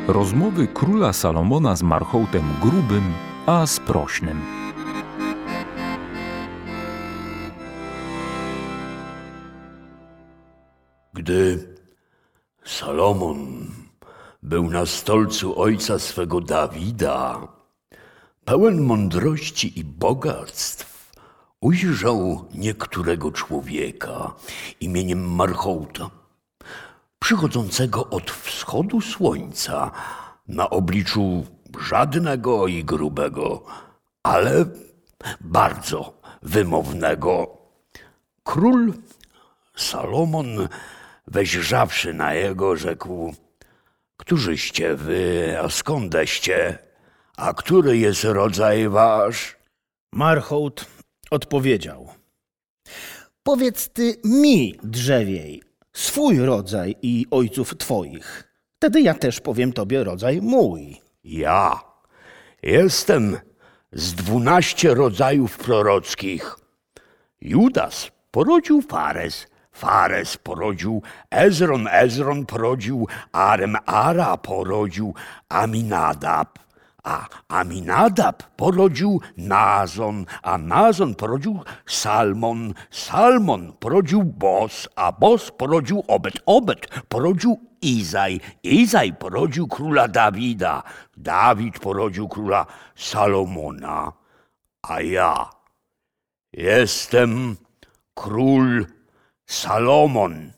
Rozmowy króla Salomona z marchołtem grubym, a sprośnym. Gdy Salomon był na stolcu ojca swego Dawida, pełen mądrości i bogactw, ujrzał niektórego człowieka imieniem Marchołta, przychodzącego od wschodu słońca, na obliczu żadnego i grubego, ale bardzo wymownego. Król Salomon, wejrzawszy na jego, rzekł: „Któżyście wy, a skądeście? A który jest rodzaj wasz?” Marchołt odpowiedział: „Powiedz ty mi, drzewiej, swój rodzaj i ojców twoich. Wtedy ja też powiem tobie rodzaj mój.” „Ja jestem z 12 rodzajów prorockich. Judas porodził Fares, Fares porodził Ezron, Ezron porodził Arem, Ara porodził Aminadab, a Aminadab porodził Nazon, a Nazon porodził Salmon, Salmon porodził Boz, a Boz porodził Obed, Obed porodził Izaj, Izaj porodził króla Dawida, Dawid porodził króla Salomona, a ja jestem król Salomon.”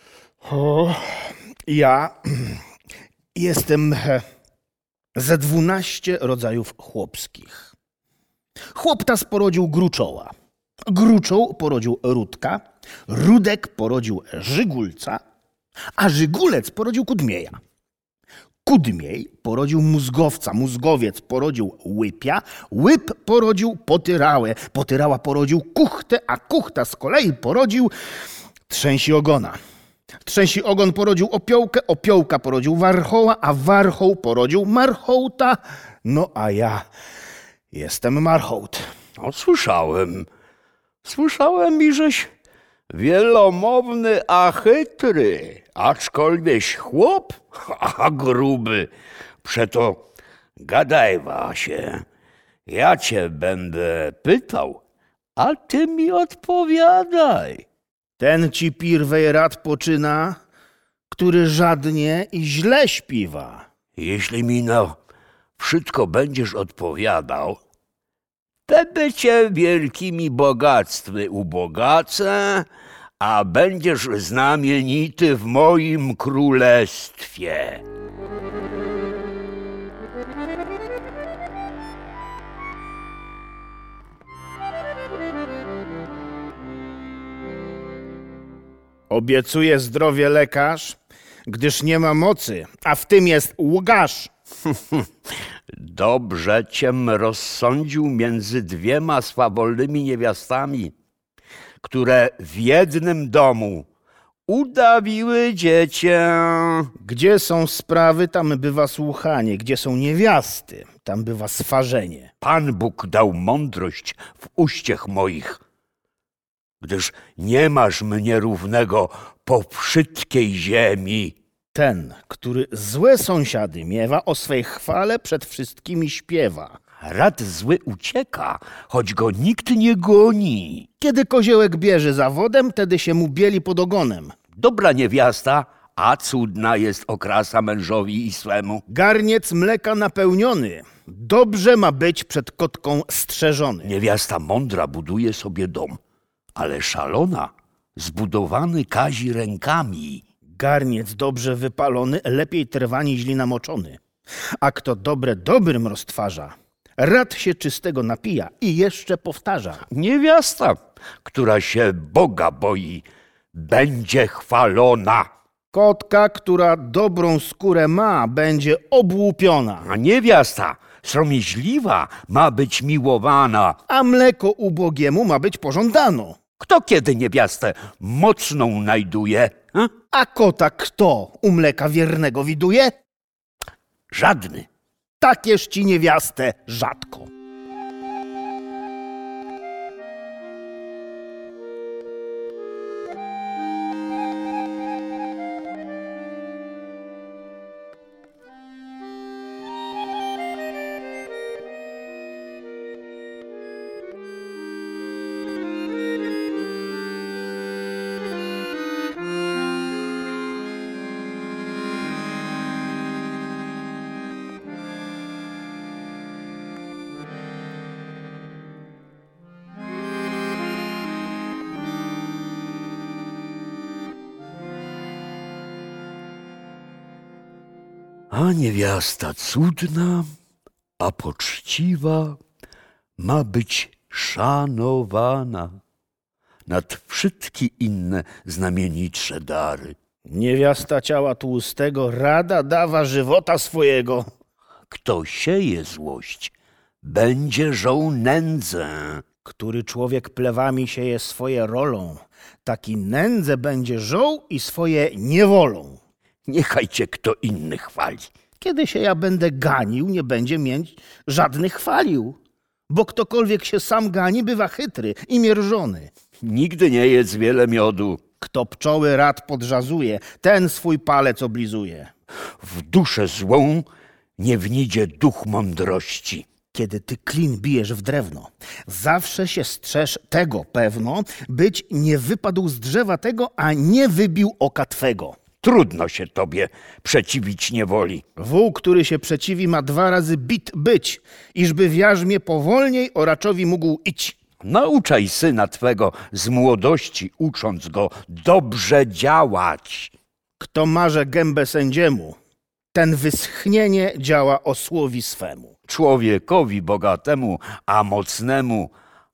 Ja jestem ze 12 rodzajów chłopskich. Chłoptas porodził gruczoła, gruczoł porodził rudka, rudek porodził żygulca, a żygulec porodził kudmieja. Kudmiej porodził mózgowca, mózgowiec porodził łypia, łyp porodził potyrałę, potyrała porodził kuchtę, a kuchta z kolei porodził trzęsi ogona. Trzęsi ogon porodził opiołkę, opiołka porodził warchoła, a warchoł porodził marchołta. No a ja jestem marchołt. No, słyszałem i żeś wielomowny, a chytry, aczkolwiek chłop, a gruby. Przeto gadajwa się, ja cię będę pytał, a ty mi odpowiadaj. Ten ci pirwej rad poczyna, który żadnie i źle śpiewa. Jeśli mi na wszystko będziesz odpowiadał, wtedy cię wielkimi bogactwy ubogacę, a będziesz znamienity w moim królestwie. Obiecuje zdrowie lekarz, gdyż nie ma mocy, a w tym jest łgarz. Dobrze ciem rozsądził między 2 swawolnymi niewiastami, które w jednym domu udawiły dziecię. Gdzie są sprawy, tam bywa słuchanie, gdzie są niewiasty, tam bywa swarzenie. Pan Bóg dał mądrość w uściech moich, gdyż nie masz mnie równego po wszystkiej ziemi. Ten, który złe sąsiady miewa, o swej chwale przed wszystkimi śpiewa. Rad zły ucieka, choć go nikt nie goni. Kiedy koziołek bierze za wodem, tedy się mu bieli pod ogonem. Dobra niewiasta, a cudna jest okrasa mężowi i swemu. Garniec mleka napełniony, dobrze ma być przed kotką strzeżony. Niewiasta mądra buduje sobie dom, ale szalona zbudowany kazi rękami. Garniec dobrze wypalony, lepiej trwa niźli namoczony. A kto dobre dobrym roztwarza, rad się czystego napija i jeszcze powtarza. Niewiasta, która się Boga boi, będzie chwalona. Kotka, która dobrą skórę ma, będzie obłupiona. A niewiasta sromiźliwa ma być miłowana. A mleko ubogiemu ma być pożądano. Kto kiedy niewiastę mocną najduje? A kota kto u mleka wiernego widuje? Żadny. Takież ci niewiastę rzadko. A niewiasta cudna, a poczciwa ma być szanowana nad wszystkie inne znamienitsze dary. Niewiasta ciała tłustego rada dawa żywota swojego. Kto sieje złość, będzie żął nędzę. Który człowiek plewami sieje swoje rolą, taki nędzę będzie żął i swoje niewolą. Niechaj cię kto inny chwali. Kiedy się ja będę ganił, nie będzie mieć żadnych chwalił. Bo ktokolwiek się sam gani, bywa chytry i mierżony. Nigdy nie jedz wiele miodu. Kto pczoły rad podrzazuje, ten swój palec oblizuje. W duszę złą nie wnidzie duch mądrości. Kiedy ty klin bijesz w drewno, zawsze się strzeż tego pewno, być nie wypadł z drzewa tego, a nie wybił oka twego. Trudno się tobie przeciwić niewoli. Wół, który się przeciwi, ma 2 razy bit być, iżby w jarzmie powolniej oraczowi mógł iść. Nauczaj syna twego z młodości, ucząc go dobrze działać. Kto marze gębę sędziemu, ten wyschnienie działa osłowi swemu. Człowiekowi bogatemu, a mocnemu,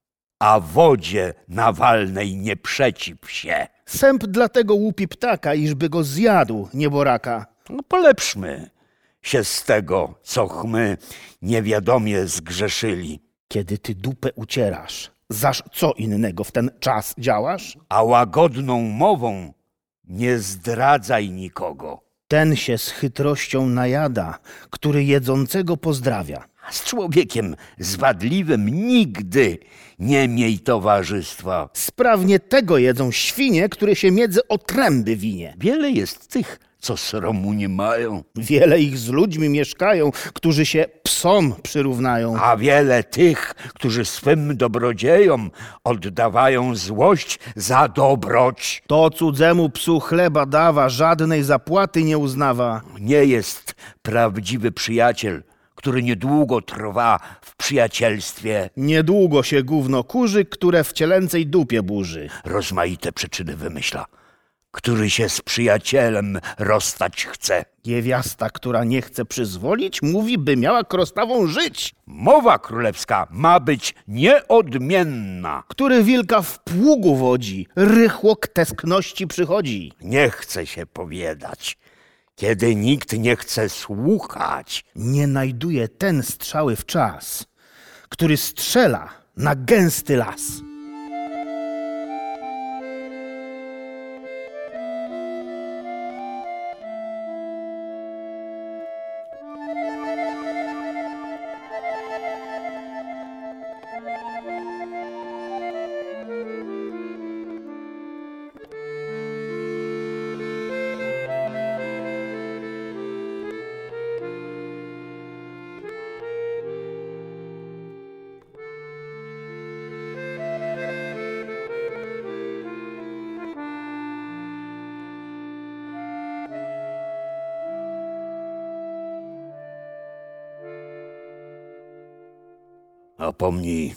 a wodzie nawalnej nie przeciw się. Sęp dlatego łupi ptaka, iżby go zjadł nieboraka. No polepszmy się z tego, cośmy niewiadomie zgrzeszyli. Kiedy ty dupę ucierasz, zaż co innego w ten czas działasz? A łagodną mową nie zdradzaj nikogo. Ten się z chytrością najada, który jedzącego pozdrawia. A z człowiekiem zwadliwym nigdy nie miej towarzystwa. Sprawnie tego jedzą świnie, które się między otręby winie. Wiele jest tych, co sromu nie mają, Wiele ich z ludźmi mieszkają, którzy się psom przyrównają. a wiele tych, którzy swym dobrodziejom oddawają złość za dobroć. To cudzemu psu chleba dawa, żadnej zapłaty nie uznawa. Nie jest prawdziwy przyjaciel, który niedługo trwa w przyjacielstwie. Niedługo się gówno kurzy, które w cielęcej dupie burzy. Rozmaite przyczyny wymyśla, który się z przyjacielem rozstać chce. Niewiasta, która nie chce przyzwolić, mówi, by miała krostawą żyć. Mowa królewska ma być nieodmienna. Który wilka w pługu wodzi, rychło k tęskności przychodzi. Nie chce się powiadać, kiedy nikt nie chce słuchać. Nie najduje ten strzały w czas, który strzela na gęsty las. A pomnij,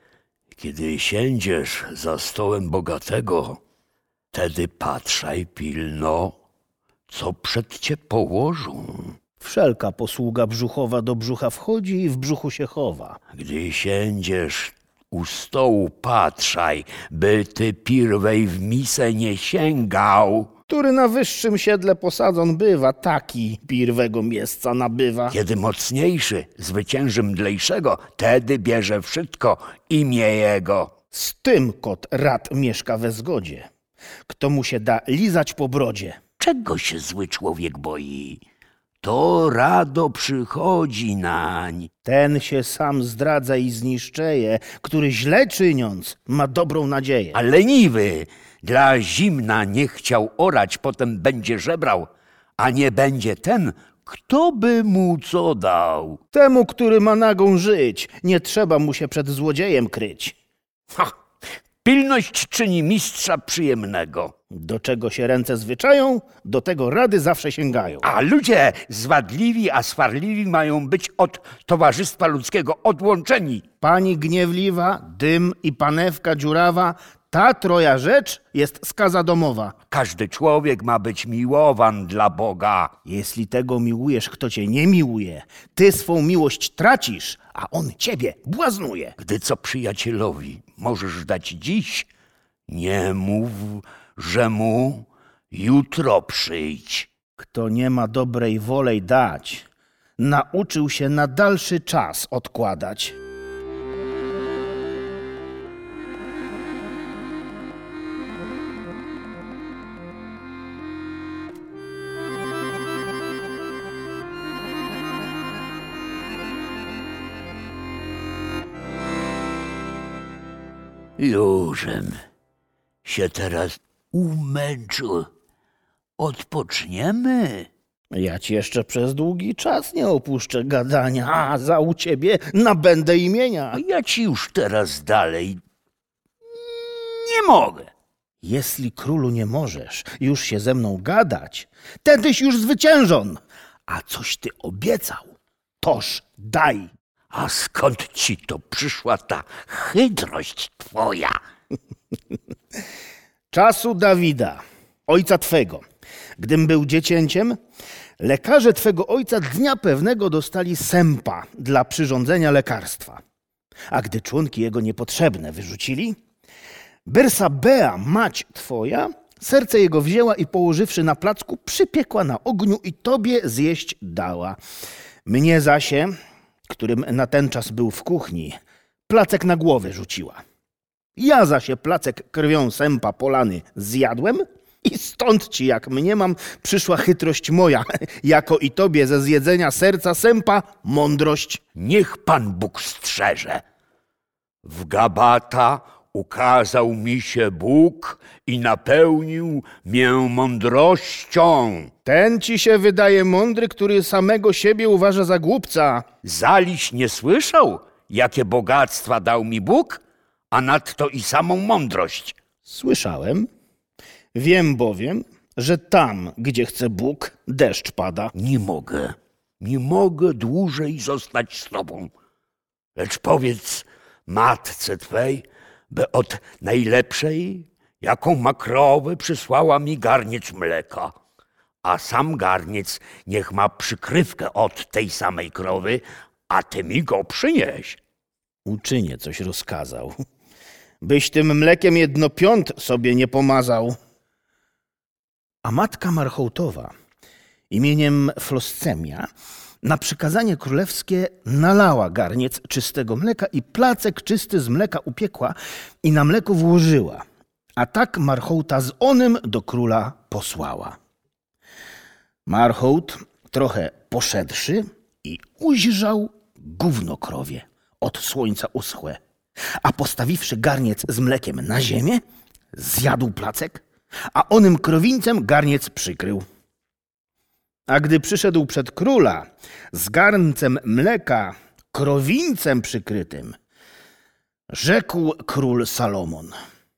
kiedy siędziesz za stołem bogatego, tedy patrzaj pilno, co przed cię położą. Wszelka posługa brzuchowa do brzucha wchodzi i w brzuchu się chowa. Gdy siędziesz u stołu, patrzaj, by ty pierwej w misę nie sięgał. Który na wyższym siedle posadzon bywa, taki pirwego miejsca nabywa. Kiedy mocniejszy zwycięży mdlejszego, tedy bierze wszystko imię jego. Z tym kot rad mieszka we zgodzie. Kto mu się da lizać po brodzie. Czego się zły człowiek boi? To rado przychodzi nań. Ten się sam zdradza i zniszczeje, który źle czyniąc ma dobrą nadzieję. A leniwy dla zimna nie chciał orać, potem będzie żebrał, a nie będzie ten, kto by mu co dał. Temu, który ma nagą żyć, nie trzeba mu się przed złodziejem kryć. Ha! Pilność czyni mistrza przyjemnego. Do czego się ręce zwyczają, do tego rady zawsze sięgają. A ludzie zwadliwi, a swarliwi mają być od towarzystwa ludzkiego odłączeni. Pani gniewliwa, dym i panewka dziurawa, Ta troja rzecz jest skaza domowa. Każdy człowiek ma być miłowan dla Boga. Jeśli tego miłujesz, kto cię nie miłuje, ty swą miłość tracisz, a on ciebie błaznuje. Gdy co przyjacielowi możesz dać dziś, nie mów, że mu jutro przyjdź. Kto nie ma dobrej wolej dać, nauczył się na dalszy czas odkładać. Jużem się teraz umęczył. Odpoczniemy. Ja ci jeszcze przez długi czas nie opuszczę gadania, a za u ciebie nabędę imienia. A ja ci już teraz dalej nie mogę. Jeśli królu nie możesz już się ze mną gadać, tedyś już zwyciężon. A coś ty obiecał, toż daj. A skąd ci to przyszła ta chytrość twoja? Czasu Dawida, ojca twego. Gdym był dziecięciem, lekarze twego ojca dnia pewnego dostali sępa dla przyrządzenia lekarstwa. A gdy członki jego niepotrzebne wyrzucili, Bersabea, mać twoja, serce jego wzięła i położywszy na placku, przypiekła na ogniu i tobie zjeść dała. Mnie zasie, którym na ten czas był w kuchni, placek na głowę rzuciła. Ja zasie placek krwią sępa polany zjadłem i stąd ci, jak mniemam, przyszła chytrość moja, jako i tobie ze zjedzenia serca sępa mądrość. Niech Pan Bóg strzeże. W Gabata ukazał mi się Bóg i napełnił mię mądrością. Ten ci się wydaje mądry, który samego siebie uważa za głupca. Zaliś nie słyszał, jakie bogactwa dał mi Bóg, a nadto i samą mądrość. Słyszałem. Wiem bowiem, że tam, gdzie chce Bóg, deszcz pada. Nie mogę dłużej zostać z tobą. Lecz powiedz matce twej, by od najlepszej, jaką ma krowę, przysłała mi garniec mleka. A sam garniec niech ma przykrywkę od tej samej krowy, a ty mi go przynieś. Uczynię coś rozkazał. Byś tym mlekiem 1/5 sobie nie pomazał. A matka marchołtowa imieniem Floscemia na przykazanie królewskie nalała garniec czystego mleka i placek czysty z mleka upiekła i na mleko włożyła. A tak marchołta z onym do króla posłała. Marchołt, trochę poszedłszy, i ujrzał gówno krowie, od słońca uschłe. A postawiwszy garniec z mlekiem na ziemię, zjadł placek, a onym krowińcem garniec przykrył. A gdy przyszedł przed króla z garncem mleka krowińcem przykrytym, rzekł król Salomon: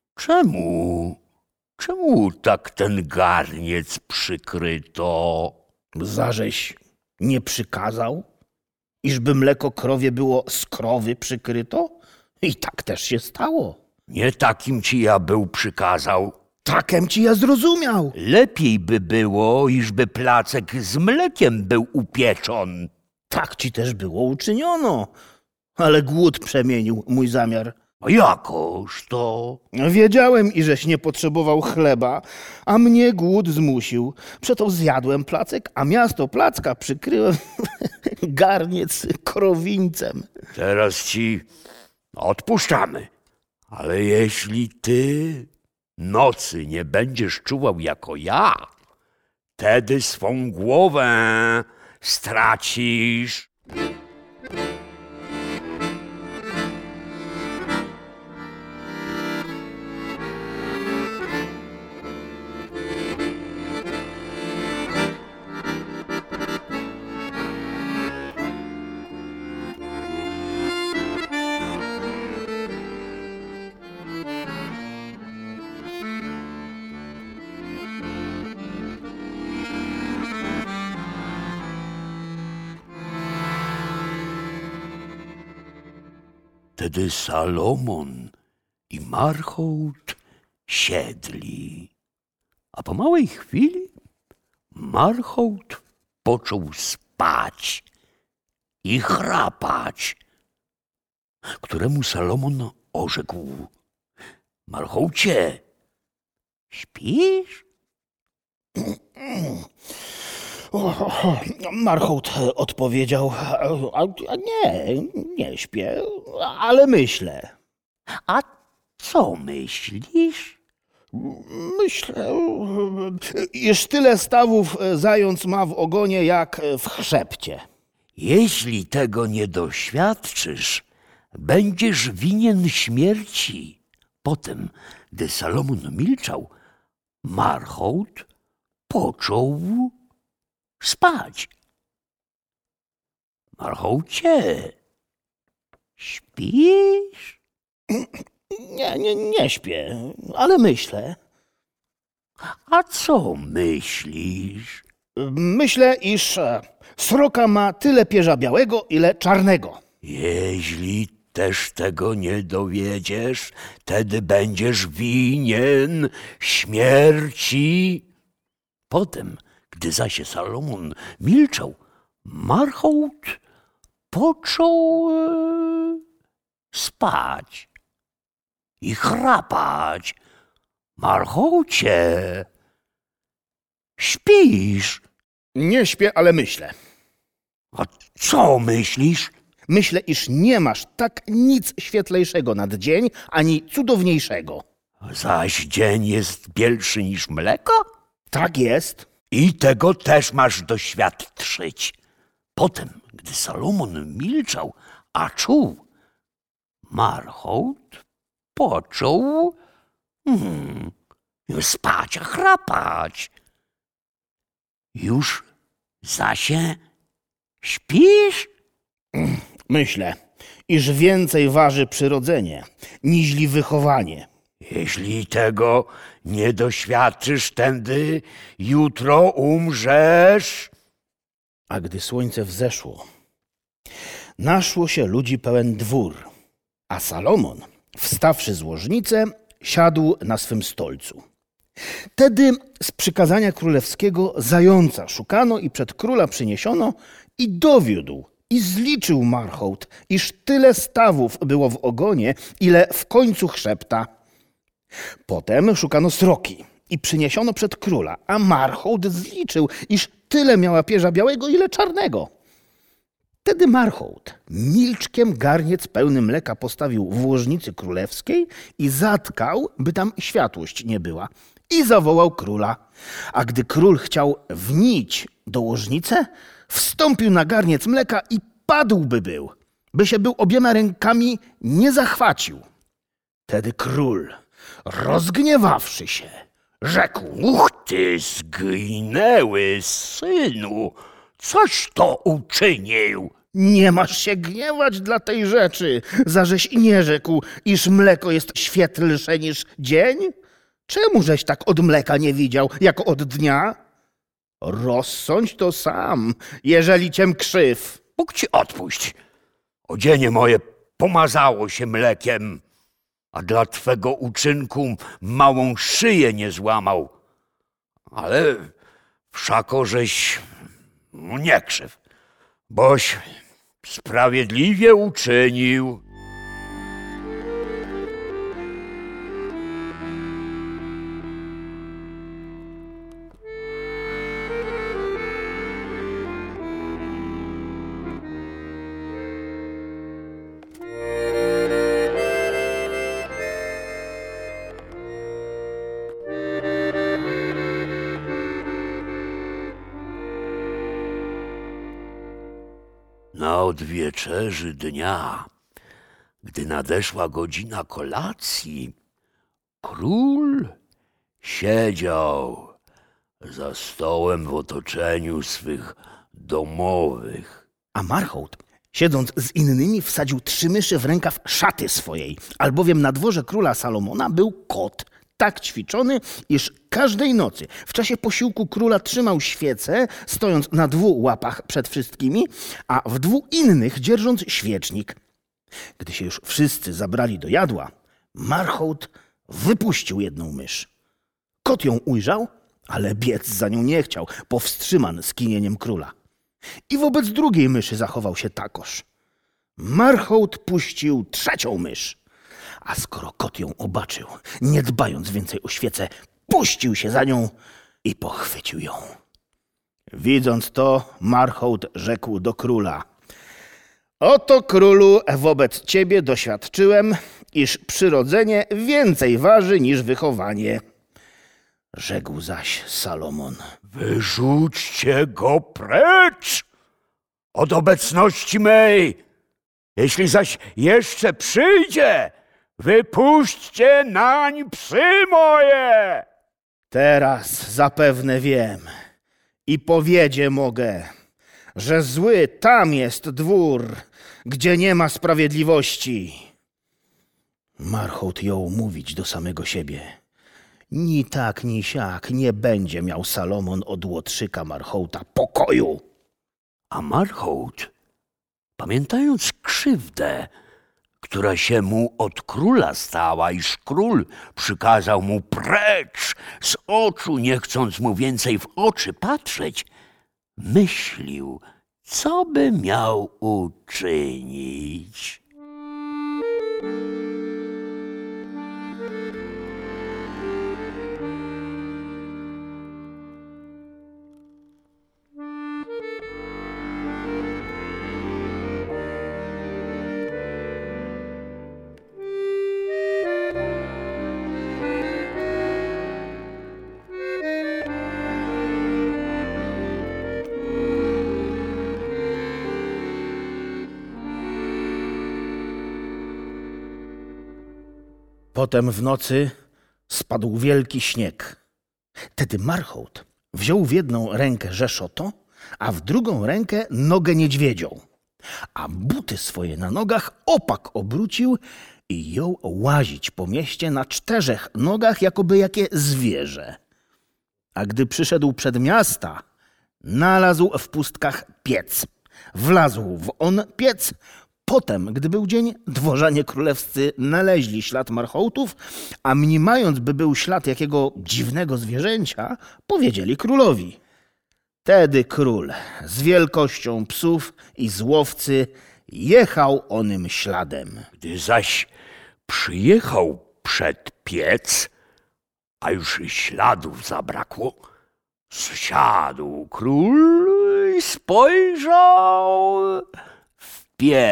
Czemu tak ten garniec przykryto? Zażeś nie przykazał, iżby mleko krowie było z krowy przykryto? I tak też się stało. Nie takim ci ja był przykazał. Takem ci ja zrozumiał. Lepiej by było, iżby placek z mlekiem był upieczon. Tak ci też było uczyniono, ale głód przemienił mój zamiar. A jakoż to? Wiedziałem, iżeś nie potrzebował chleba, a mnie głód zmusił. Przeto zjadłem placek, a miasto placka przykryłem garniec krowińcem. Teraz ci odpuszczamy. Ale jeśli ty nocy nie będziesz czuwał jako ja, wtedy swą głowę stracisz. Wtedy Salomon i marchołt siedli. A po małej chwili Marchołt począł spać i chrapać, któremu Salomon orzekł: Marchołcie, śpisz? Marchołt odpowiedział: nie śpię, ale myślę. A co myślisz? Myślę, iż tyle stawów zając ma w ogonie jak w chrzepcie. Jeśli tego nie doświadczysz, będziesz winien śmierci. Potem, gdy Salomon milczał, Marchołt począł spać. Marchołcie, śpisz? Nie śpię, ale myślę. A co myślisz? Myślę, iż sroka ma tyle pierza białego, ile czarnego. Jeśli też tego nie dowiedziesz, wtedy będziesz winien śmierci. Potem, gdy zaś Salomon milczał, Marchołt począł spać i chrapać. Marchołcie, śpisz? Nie śpię, ale myślę. A co myślisz? Myślę, iż nie masz tak nic świetlejszego nad dzień, ani cudowniejszego. Zaś dzień jest bielszy niż mleko? Tak jest. I tego też masz doświadczyć. Potem, gdy Salomon milczał, a czuł, Marchołt począł spać, a chrapać. Już zasie śpisz? Myślę, iż więcej waży przyrodzenie, niźli wychowanie. Jeśli tego nie doświadczysz, tędy jutro umrzesz. A gdy słońce wzeszło, naszło się ludzi pełen dwór, a Salomon, wstawszy z łożnicy, siadł na swym stolcu. Tedy z przykazania królewskiego zająca szukano i przed króla przyniesiono i dowiódł i zliczył Marchołt, iż tyle stawów było w ogonie, ile w końcu chrzepta. Potem szukano sroki i przyniesiono przed króla, a Marchołt zliczył, iż tyle miała pierza białego, ile czarnego. Wtedy Marchołt milczkiem garniec pełny mleka postawił w łożnicy królewskiej i zatkał, by tam światłość nie była, i zawołał króla. A gdy król chciał wnić do łożnicy, wstąpił na garniec mleka i padłby był, by się był obiema rękami nie zachwacił. Wtedy król, rozgniewawszy się, rzekł: Uch ty zginęły synu, coś to uczynił. Nie masz się gniewać dla tej rzeczy, zażeś nie rzekł, iż mleko jest świetlsze niż dzień? Czemu żeś tak od mleka nie widział, jako od dnia? Rozsądź to sam, jeżeli ciem krzyw. Bóg ci odpuść. Odzienie moje pomazało się mlekiem, a dla twego uczynku małą szyję nie złamał. Ale wszako żeś nie krzyw, boś sprawiedliwie uczynił. Na odwieczerzy dnia, gdy nadeszła godzina kolacji, król siedział za stołem w otoczeniu swych domowych. A Marchołt, siedząc z innymi, wsadził 3 myszy w rękaw szaty swojej, albowiem na dworze króla Salomona był kot, tak ćwiczony, iż każdej nocy w czasie posiłku króla trzymał świecę, stojąc na 2 łapach przed wszystkimi, a w 2 innych dzierżąc świecznik. Gdy się już wszyscy zabrali do jadła, Marchołt wypuścił jedną mysz. Kot ją ujrzał, ale biec za nią nie chciał, powstrzymany skinieniem króla. I wobec drugiej myszy zachował się takoż. Marchołt puścił trzecią mysz, a skoro kot ją obaczył, nie dbając więcej o świecę, puścił się za nią i pochwycił ją. Widząc to, Marchołt rzekł do króla: oto, królu, wobec ciebie doświadczyłem, iż przyrodzenie więcej waży niż wychowanie. Rzekł zaś Salomon: wyrzućcie go precz od obecności mej. Jeśli zaś jeszcze przyjdzie, wypuśćcie nań psy moje. teraz zapewne wiem i powiedzieć mogę, że zły tam jest dwór, gdzie nie ma sprawiedliwości. Marchołt jął mówić do samego siebie. Ni tak, ni siak nie będzie miał Salomon od łotrzyka Marchołta pokoju. A Marchołt, pamiętając krzywdę, która się mu od króla stała, iż król przykazał mu precz z oczu, nie chcąc mu więcej w oczy patrzeć, myślił, co by miał uczynić. Potem w nocy spadł wielki śnieg. Tedy Marchołt wziął w jedną rękę rzeszoto, a w drugą rękę nogę niedźwiedzią, a buty swoje na nogach opak obrócił i jął łazić po mieście na 4 nogach, jakoby jakie zwierzę. A gdy przyszedł przed miasta, znalazł w pustkach piec. Wlazł w on piec. Potem, gdy był dzień, dworzanie królewscy naleźli ślad Marchołtów, a mniemając, by był ślad jakiego dziwnego zwierzęcia, powiedzieli królowi. Tedy król z wielkością psów i z łowcy jechał onym śladem. Gdy zaś przyjechał przed piec, a już śladów zabrakło, zsiadł król i spojrzał w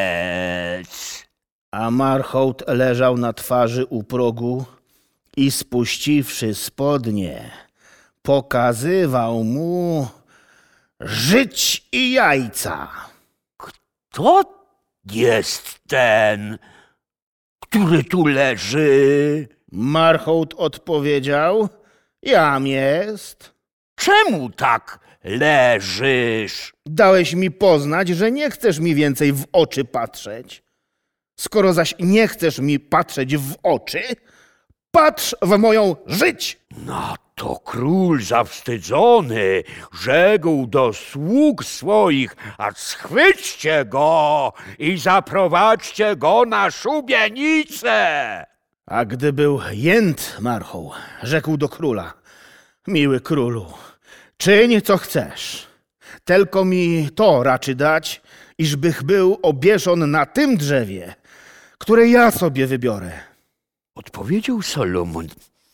piec. A Marchołt leżał na twarzy u progu i spuściwszy spodnie, pokazywał mu żyć i jajca. Kto jest ten, który tu leży? Marchołt odpowiedział: jam jest. Czemu tak leżysz? Dałeś mi poznać, że nie chcesz mi więcej w oczy patrzeć. Skoro zaś nie chcesz mi patrzeć w oczy, patrz w moją żyć. Na to król zawstydzony rzekł do sług swoich: a schwyćcie go i zaprowadźcie go na szubienicę. A gdy był jęt Marchoł, rzekł do króla: miły królu, czyń co chcesz, tylko mi to raczy dać, iżbych był obieszon na tym drzewie, które ja sobie wybiorę. Odpowiedział Salomon: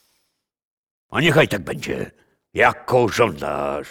a niechaj tak będzie, jako żądasz.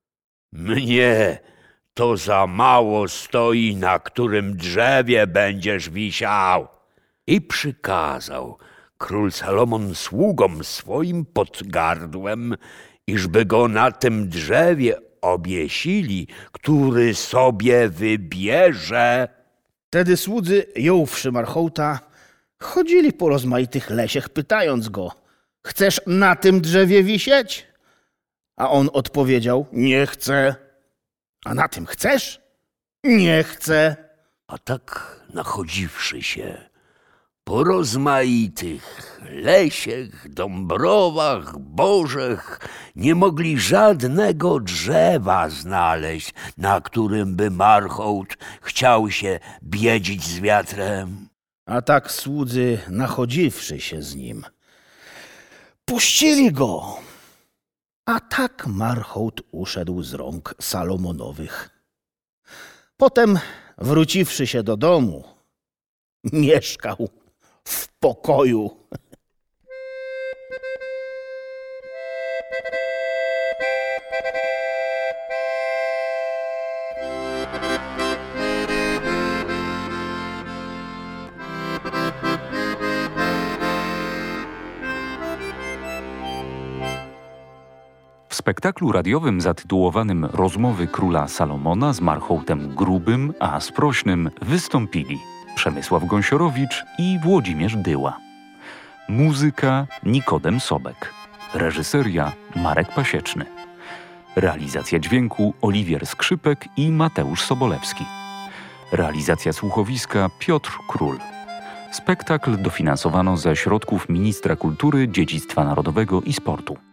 Mnie to za mało stoi, na którym drzewie będziesz wisiał. I przykazał król Salomon sługom swoim pod gardłem, iżby go na tym drzewie obiesili, który sobie wybierze. Tedy słudzy, jąwszy Marchołta, chodzili po rozmaitych lesiach, pytając go: chcesz na tym drzewie wisieć? A on odpowiedział: nie chcę. A na tym chcesz? Nie chcę. A tak nachodziwszy się po rozmaitych lesiach, dąbrowach, bożech, nie mogli żadnego drzewa znaleźć, na którym by Marchołt chciał się biedzić z wiatrem. A tak słudzy, nachodziwszy się z nim, Wpuścili go. A tak marchołt uszedł z rąk Salomonowych. Potem, wróciwszy się do domu, mieszkał w pokoju. W spektaklu radiowym zatytułowanym Rozmowy króla Salomona z marchołtem grubym, a sprośnym wystąpili Przemysław Gąsiorowicz i Włodzimierz Dyła. Muzyka Nikodem Sobek. Reżyseria Marek Pasieczny. Realizacja dźwięku Oliwier Skrzypek i Mateusz Sobolewski. Realizacja słuchowiska Piotr Król. Spektakl dofinansowano ze środków Ministra Kultury, Dziedzictwa Narodowego i Sportu.